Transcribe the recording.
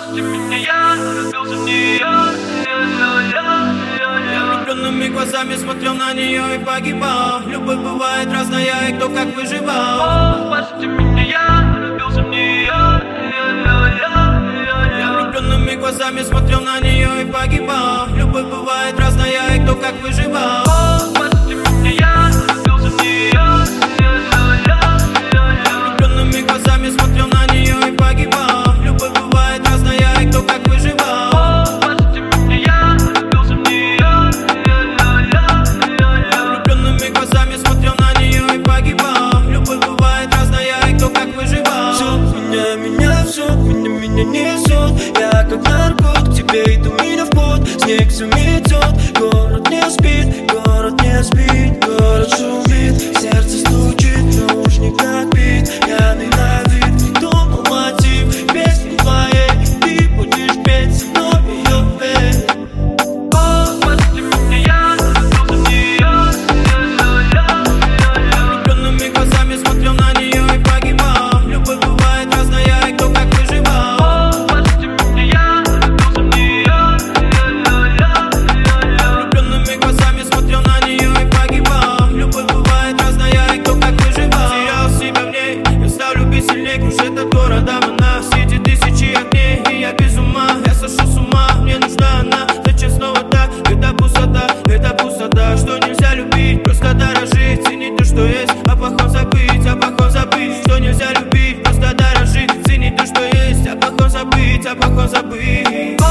Прости меня, я влюбился в нее. Я влюбленными глазами смотрел на нее и погибал. Любовь бывает разная, и кто как выживал. Прости меня, я влюбился в нее. Я влюбленными глазами смотрел на нее и погибал. Любовь бывает разная, и кто как выживал. Прости меня, я влюбился в нее. Я влюбленными глазами смотрел на нее и погибал. Любовь бывает разная, и кто как выживал. Прости меня, я влюбился в нее. Я влюбленными глазами смотрел на нее и погибал. Любовь бывает разная, и кто как выживал. Все меня несет. Я как наркот к тебе иду, меня в пот. Снег все метет, город не спит, город не спит. Город шумит, сердце стучит, наушник как бит. Пьяный на вид, думал мотив песни твоей. Ты будешь петь со мной ее петь. Прости меня, я влюбился в нее. Я влюбленными глазами смотрел на нее и погибал. Любовь бывает разная, и кто как выживал. Прости меня, я влюбился в нее. Я влюбленными глазами смотрел на нее и погибал. Любовь бывает разная, и кто как выживал. Терял себя в ней, я стал любить сильней. Кружит от города она, все эти тысячи огней. И я без ума, я сошел с ума. Мне нужна она, зачем снова так? Это пустота, что нельзя любить. Просто дорожить, ценить то, что есть. О плохом забыть, что нельзя любить. Просто дорожить, ценить то, что есть. О плохом забыть.